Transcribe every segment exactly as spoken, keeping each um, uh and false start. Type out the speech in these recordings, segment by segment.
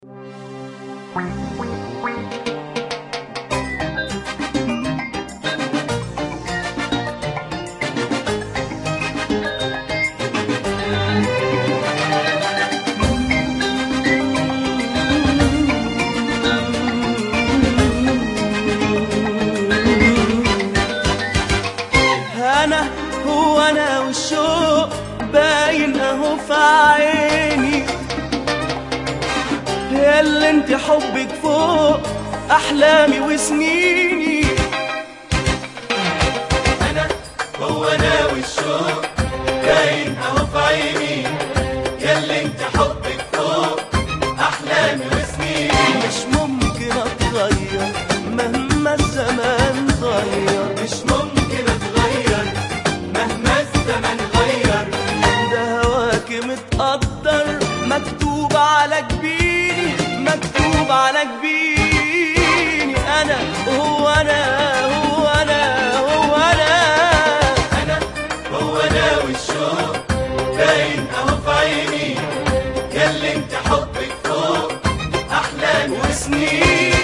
أنا هو أنا والشوق باين أهو في عيني، ياللي انت حبك فوق أحلامي وسنيني. أنا هو أنا والشوق باين أهو في عيني، ياللي انت حبك فوق أحلامي وسنيني. مش ممكن أتغير مهما الزمان غير، مش ممكن أتغير مهما الزمن غير. ده هواكي متقدر مكتوب على جبيني، مكتوب على جبيني. أنا هو أنا هو أنا هو أنا أنا هو أنا والشوق باين أهو في عيني، ياللي انت حبك فوق أحلامي وسنيني.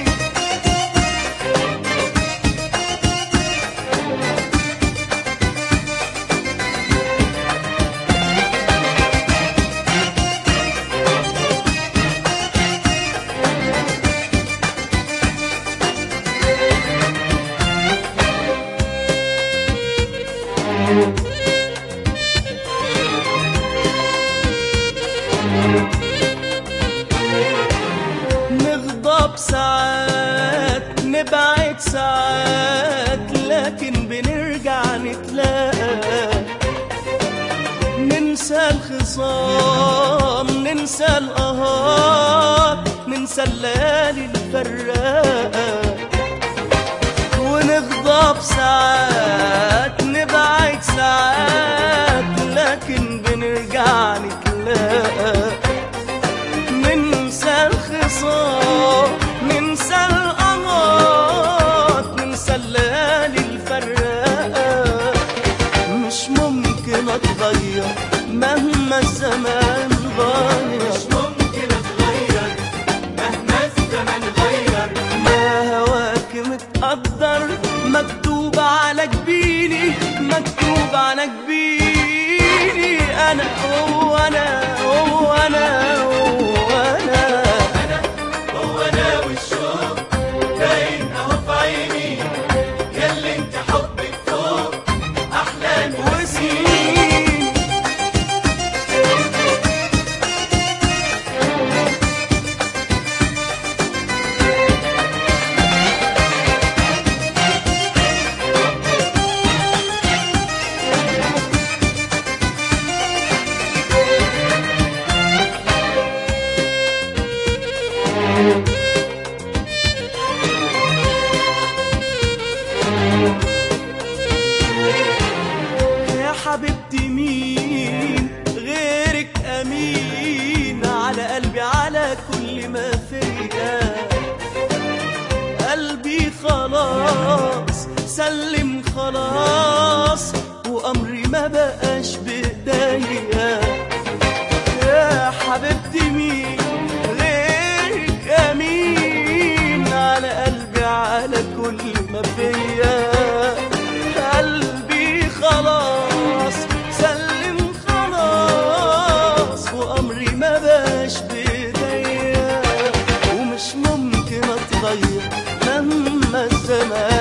نغضب ساعات نبعد ساعات، لكن بنرجع نتلاقى. ننسى الخصام ننسى القهات، ننسى الليالي الفراقة. ونغضب ساعات نبعد ساعات، لكن بنرجع نتلاقى. ننسى الخصام ننسى القمر، ننسى الليالي الفراقة. مش ممكن أتغير مهما الزمان غير، مش ممكن أتغير مهما الزمن غير. ما هواك متقدر مكتوب على جبيني، مكتوب على جبيني. أنا هو أنا هو أنا هو أنا أنا هو أنا والشوق باين أهو في عيني، ياللي انت حبك فوق أحلامي وسنين. يا حبيبتي مين غيرك أمين على قلبي على كل ما فيا. قلبي خلاص سلم خلاص، وأمري ما بقاش بإيديا. يا حبيبتي مين غيرك أمين على قلبي على كل ما فيا. قلبي خلاص سلم خلاص، وأمري ما بقاش بإيديا. ومش ممكن أتغير مهما الزمان